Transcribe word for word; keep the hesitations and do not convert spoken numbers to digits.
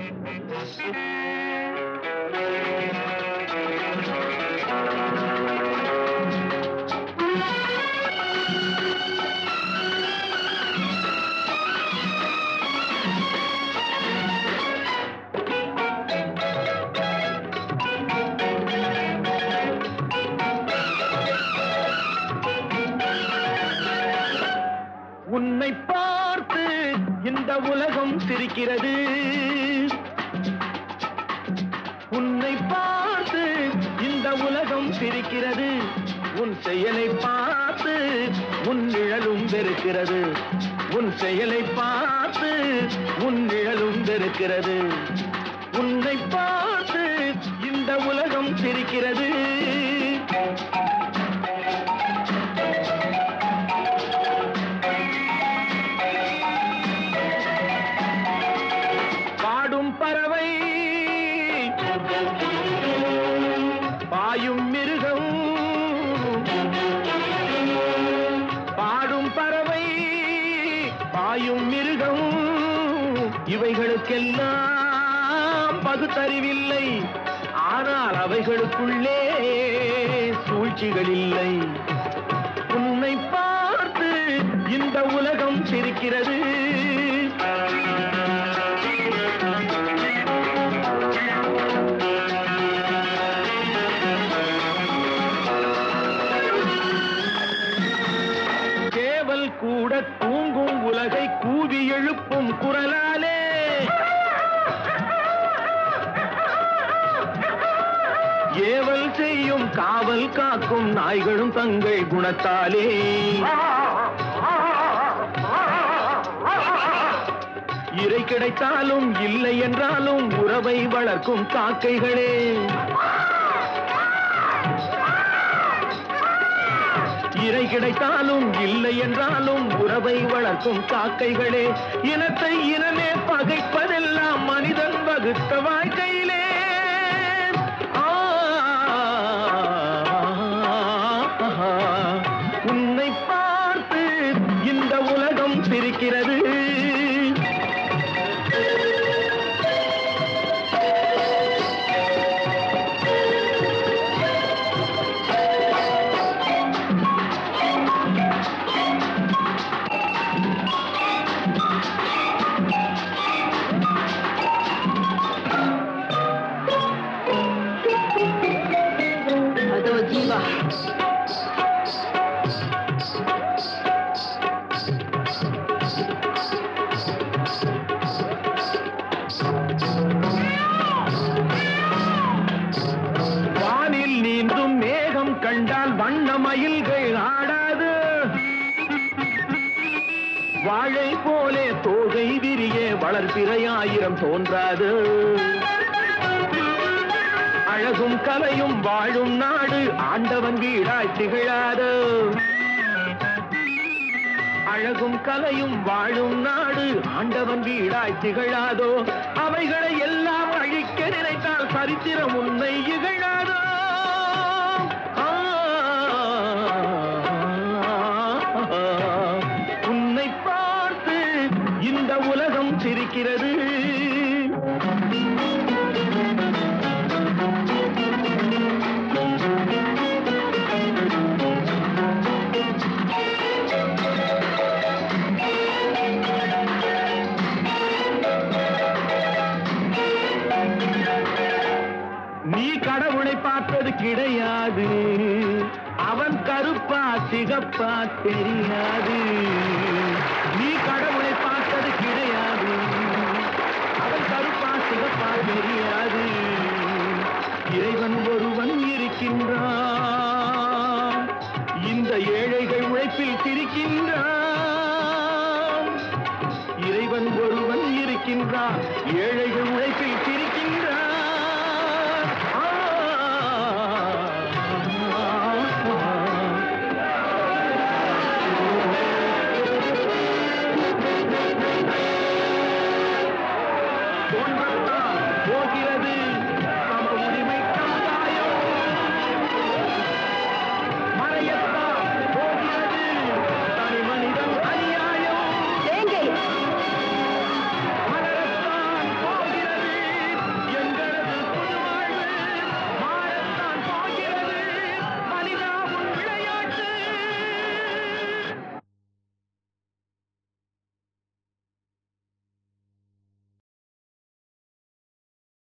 உன்னை பார்த்து இந்த உலகம் சிரிக்கிறது, உன்னை பார்த்து இந்த உலகம் சிரிக்கிறது, உன் செயலை பார்த்து உன் நிழலும் வெறுக்கிறது, உன் செயலை பார்த்து உன் நிழலும் வெறுக்கிறது. உன்னை பார்த்து இந்த உலகம் சிரிக்கிறது. பாடும் பறவை, பாயும் மிருகம், பாடும் பறவை பாயும் மிருகம், இவைகளுக்கெல்லாம் பகுத்தறிவில்லை. ஆனால் அவைகளுக்குள்ளே சூழ்ச்சிகள் இல்லை. உன்னை பார்த்து இந்த உலகம் சிரிக்கிறது. சேவல் கூட தூங்கும் உலகை கூவி எழுப்பும் குரலாலே, ஏவல் செய்யும் காவல் காக்கும் நாய்களும் தங்கள் குணத்தாலே, இறை கிடைத்தாலும் இல்லை என்றாலும் உறவை வளர்க்கும் காக்கைகளே, இறை கிடைத்தாலும் இல்லை என்றாலும் உறவை வளர்க்கும் காக்கைகளே, இனத்தை இனமே பகைப்பதெல்லாம் மனிதன் வகுத்த வாழ்க்கையிலே. உன்னை பார்த்து இந்த உலகம் சிரிக்கிறது. அதோ ஜீவா, வானில் நீந்தும் மேகம் கண்டால் வண்ண மயில்கள் ஆடாது, வாழை போலே தோகை விரிய வளர்பிறையாயிரம் தோன்றாது. அழகும் கலையும் வாழும் நாடு ஆண்டவன் வீடாய் திகழாது. அழகும் கலையும் வாழும் நாடு ஆண்டவன் வீடாய் திகழாதோ. அவைகளை எல்லாம் அழிக்க நினைத்தால் சரித்திரம் உன்னை இகழாதோ. உன்னை பார்த்து இந்த உலகம் சிரிக்கிறது. நீ கடவுளை பார்த்தது கிடையாது, அவன் கருப்பா சிகப்பா தெரியாது. நீ கடவுளை பார்த்தது கிடையாது, அவன் கருப்பா சிகப்பா தெரியாது. இறைவன் ஒருவன் இருக்கின்றான், இந்த ஏழைகள் உழைப்பில் திரிக்கின்றான். இறைவன் ஒருவன் இருக்கின்றான், ஏழைகள் உழைப்பில் திரிக்கின்றான். தோன்ற